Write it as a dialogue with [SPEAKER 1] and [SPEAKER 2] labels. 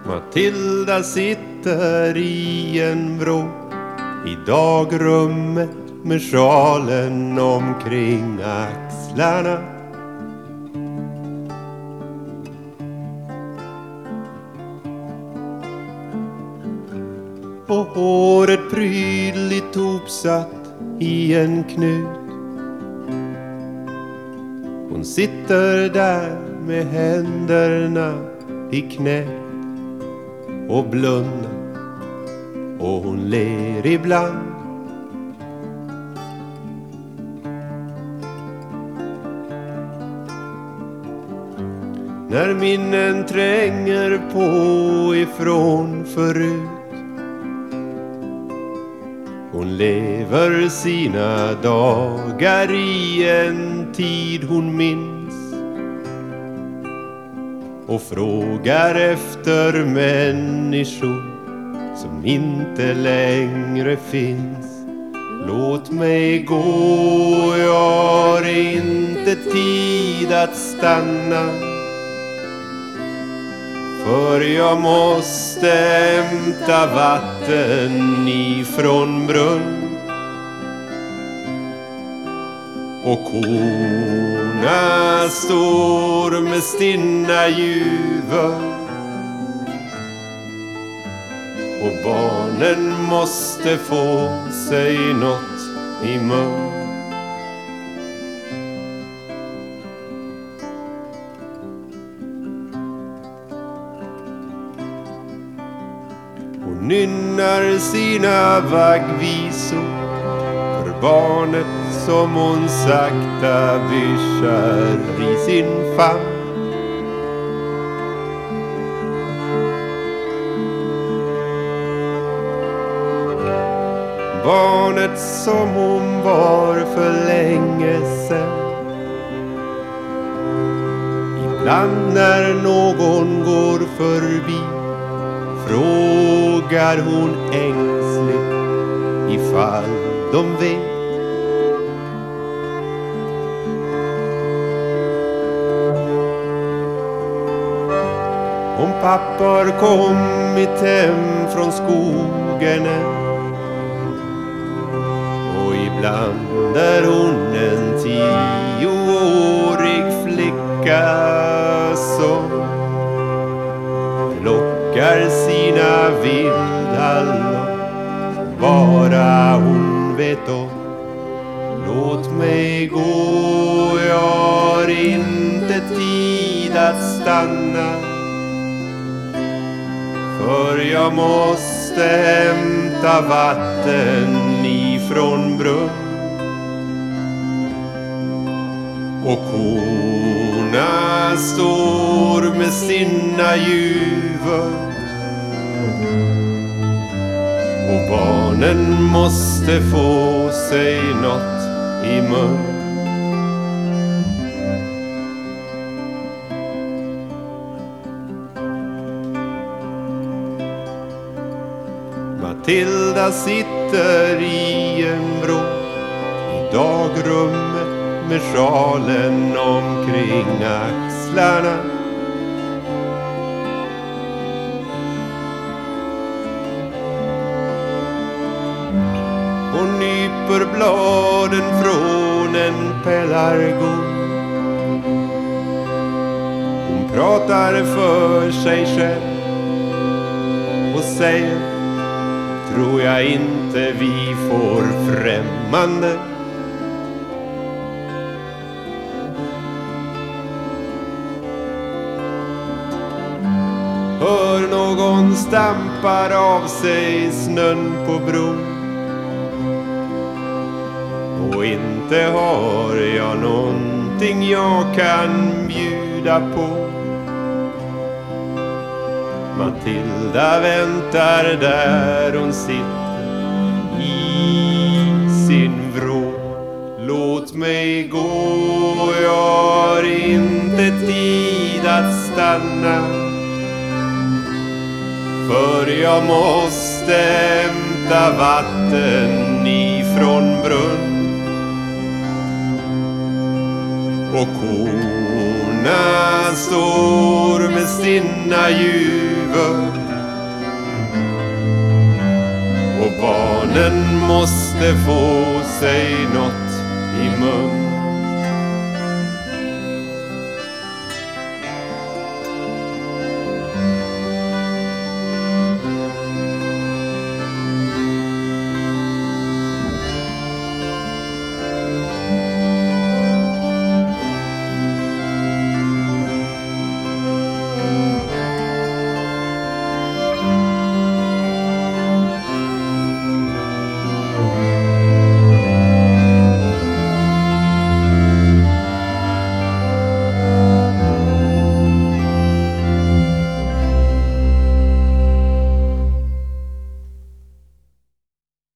[SPEAKER 1] Matilda sitter i en vrå i dagrummet med sjalen omkring axlarna. Och håret prydligt hopsatt i en knut. Hon sitter där med händerna i knä och blundar, och hon ler ibland. När minnen tränger på ifrån förut. Hon lever sina dagar i en tid hon minns och frågar efter människor som inte längre finns. Låt mig gå, jag har inte tid att stanna, för jag måste hämta vatten ifrån brunn. Och korna står med stinna juver, och barnen måste få sig något i mun. Hon nynnar sina vaggvisor för barnet som hon sakta vischar i sin famn. Barnet som hon var för länge sedan. Ibland när någon går förbi frågar hon ängsligt ifall de vet. Om pappa har kommit hem från skogen än, och ibland är hon en 10-årig flicka som plockar sina vildhallon bara hon vet om. Låt mig gå, jag har inte tid att stanna, för jag måste hämta vatten ifrån brunn. Och korna står med sina juver, och barnen måste få sig något i mun. Matilda sitter i en vrå i dagrummet med sjalen omkring axlarna. Hon nyper bladen från en pelargon. Hon pratar för sig själv och säger: tror jag inte vi får främmande. Hör någon stampar av sig snön på bron, och inte har jag någonting jag kan bjuda på. Matilda väntar där hon sitter i sin vrå. Låt mig gå, jag har inte tid att stanna, för jag måste hämta vatten ifrån brunn. Och korna står med sina djur, huvud. Och barnen måste få sig något i mun.